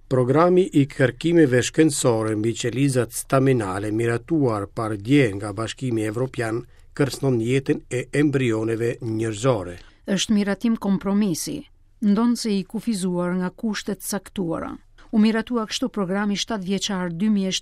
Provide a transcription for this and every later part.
Programi i kërkimeve shkencore mbi qelizat staminale miratuar par dje nga Bashkimi Evropian kërcënon jetën e embrioneve njerëzore. Është miratim kompromisi, ndonse i kufizuar nga kushtet caktuara. U miratua kështu programi 7 vjeçar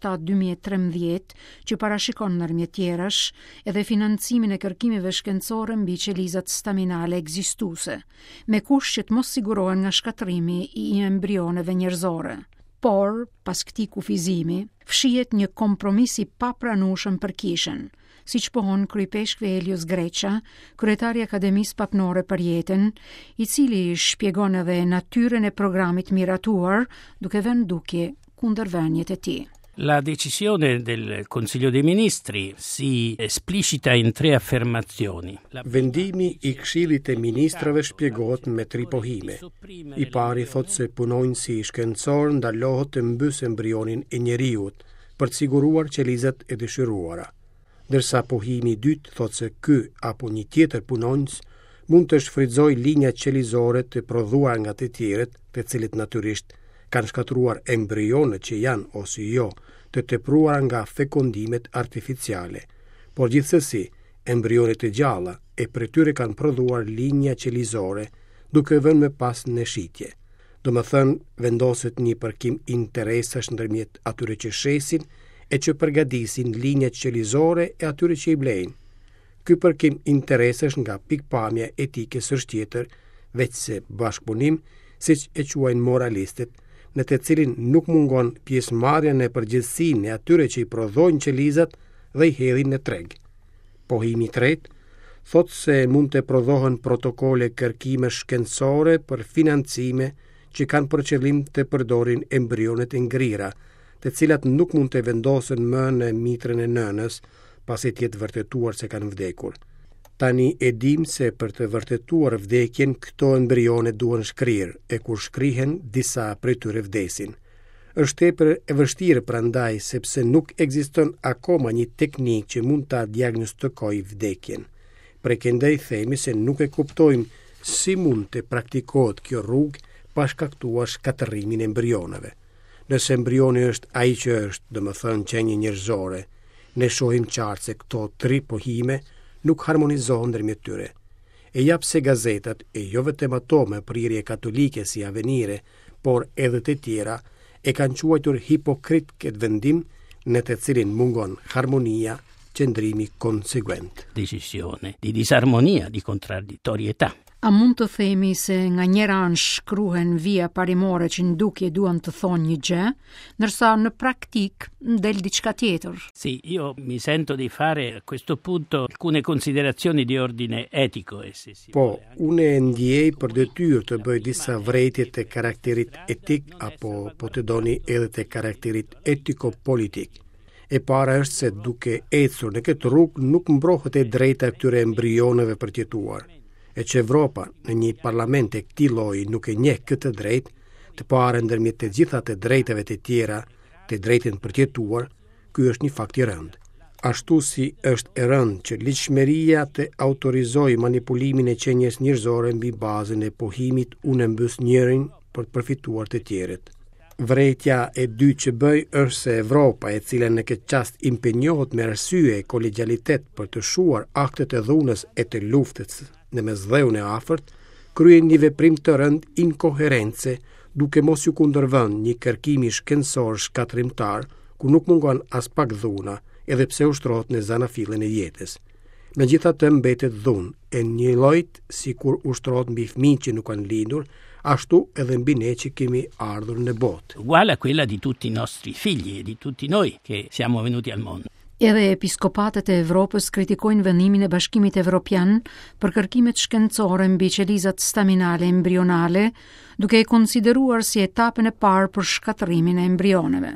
2007-2013 që parashikon ndërmjet tjerash edhe financimin e kërkimeve shkencore mbi qelizat staminale ekzistuese, me kush që të mos sigurohen nga shkatrimi i embrioneve njerëzore. Por, pas këtij kufizimi, fshihet një kompromis i papranueshëm për kishën, siç pohon kryepeshkve Helios Greqa, kryetari i Akademisë Papnore për Jetën, i cili shpjegon edhe natyrën e programit miratuar, duke vënë dukje kundër vëniet e tij. La decisione del Consiglio dei Ministri si esplicita in 3 affermazioni. Vendimi i Këshillit e Ministrave shpjegohet me 3 pohime. I pari thot se punonjësi shkencor ndalohet të mbys embrionin e njeriut për të siguruar qelizat e dëshiruara. Ndërsa pohimi i dytë thot se ky apo një tjetër punonjës mund të shfrytëzojë linjat qelizore të prodhuar nga të tjerët, të cilët natyrisht kanë shkatruar embrionet që janë ose jo të tepruara nga fekondimet artificiale, por gjithsesi embrionet e gjalla e për tyre kanë prodhuar linja qelizore duke vënë me pas në shitje. Domethënë vendoset një përkim interesash ndërmjet atyre që shesin e që përgatisin linjat qelizore e atyre që i blejnë. Ky përkim interesash nga pikpamja etike së tjetër, veç se bashkëpunim, siç e quajnë moralistët, në të cilin nuk mungon pjesëmarrja në përgjithësinë e atyre që i prodhojnë qelizat dhe i hedhin në treg. Pohimi i tretë thotë se mund të prodhohen protokole kërkime shkencore për financime që kanë për qëllim të përdorin embrionet e ngrira, të cilat nuk mund të vendosen më në mitrën e nënës, pasi të jetë vërtetuar se kanë vdekur. Tani e dim se për të vërtetuar vdekjen, këto embrione duhen shkrirë, e kur shkrihen, disa prej tyre vdesin. Është tepër e vështirë prandaj sepse nuk ekziston akoma një teknikë që mund ta diagnostikojë vdekjen. Prekendej themi se nuk e kuptojmë si mund të praktikohet kjo rrugë pa shkaktuar shkatërimin e embrioneve. Nëse embrioni është ai që është, domethënë qenie njerëzore, ne shohim qartë se këto 3 pohime nuk harmonizohen ndërmjet tyre. E jap se gazetat, e jo vetëm ato me prirje katolike si Avenire, por edhe të tjera, e kanë quajtur hipokrit këtë vendim në të cilin mungon harmonia, qëndrimi konsekuent. Decisione di disarmonia, di contraddittorietà. A mund të themi se nga njëra anë shkruhen vija parimore që ndukje duan të thonë një gjë, ndërsa në praktik del diçka tjetër? Sì, io mi sento di fare a questo punto alcune considerazioni di ordine etico. Po, unë e ndjej për detyrë të bëj disa vërejtje të karakterit etik apo po të doni edhe të karakterit etiko-politik. E para është se duke ecur në këtë rrugë nuk mbrohet e drejta këtyre embrioneve për të jetuar. E që Evropa në një parlament e këtij lloji nuk e njeh këtë drejtë, të parë ndërmjet të gjitha të drejtave të tjera, të drejtën për të jetuar, ky është një fakt i rëndë. Ashtu si është e rëndë që ligjshmëria të autorizojë manipulimin e qenies njerëzore mbi bazën e pohimit unë mbys njërin për të përfituar të tjerët. Vërejtja e dytë që bëj është se Evropa, e cila në këtë qast impenjohet me arsye e kolegjalitet për të shuar aktet e dhunës e të luftës në mes dheun e afërt, kryen një veprim të rënd inkoherence duke mos ju kundërvënë një kërkimi shkencor shkatrimtar ku nuk mungon as pak dhuna, edhe pse ushtrohet në zanafillin e jetës. Megjithatë mbetet dhunë e një llojit sikur ushtrohet mbi fëmijët që nuk kanë lindur, ashtu edhe mbi ne që kemi ardhur në botë. Uguale a quella di tutti i nostri figli e di tutti noi che siamo venuti al mondo. Edhe episkopatët e Evropës kritikojnë vendimin e Bashkimit Evropian për kërkimet shkencore mbi qelizat staminale embrionale, duke e konsideruar si etapën e parë për shkatërimin e embrioneve.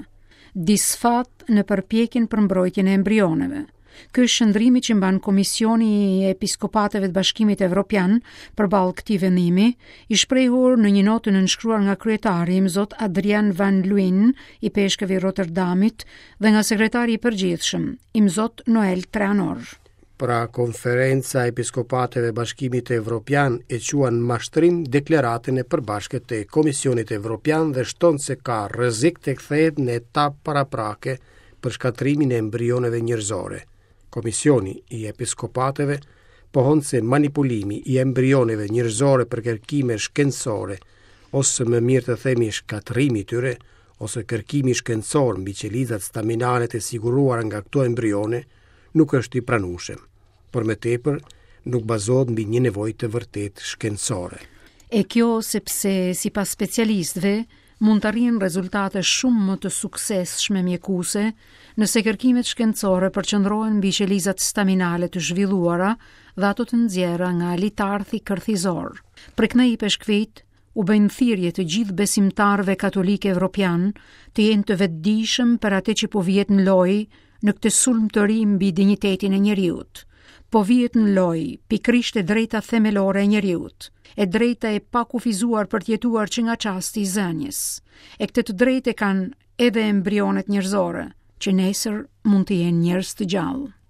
Disfat në përpjekjen për mbrojtjen e embrioneve. Ky është shëndrimi që mban Komisioni i Episkopatëve të Bashkimit Evropian përballë këtij vendimi, i shprehur në një notë nënshkruar nga kryetari Zot Adrian van Luin i Peshkëve i Rotterdamit dhe nga sekretari i përgjithshëm Zot Noel Tranor. pra Konferenca e Episkopateve Bashkimit Evropian e quan mashtrim deklaratën e përbashkët të Komisionit Evropian dhe shton se ka rrezik të kthehet në etapë paraprake për shkatrimin e embrioneve njerëzore. Komisioni i Episkopateve pohon se manipulimi i embrioneve njerëzore për kërkime shkencore, ose më mirë të themi shkatrimi tyre, ose kërkimi shkencor mbi qelizat staminale të siguruara nga këto embrione, nuk është i pranueshëm, por më tepër nuk bazohet mbi një nevojë të vërtet shkencore. E kjo sepse sipas specialistëve mund të arrijnë rezultate shumë më të suksesshme mjekuse nëse kërkimet shkencore përqendrohen mbi qelizat staminale të zhvilluara dhe ato të nxjerra nga litarthi kërthizor. Për kënaqi peshkvit u bëjnë thirrje të gjithë besimtarëve katolik evropian të jenë të vetëdijshëm për atë që po vihet në lojë në këtë sulm të ri mbi dinjitetin e njeriut. Po vihet në lojë pikërisht e drejta themelore e njeriut, e drejta e pakufizuar për të jetuar që nga çasti i zënjes. E këtë të drejtë kanë edhe embrionet njerëzore, që nesër mund të jenë njerëz të gjallë.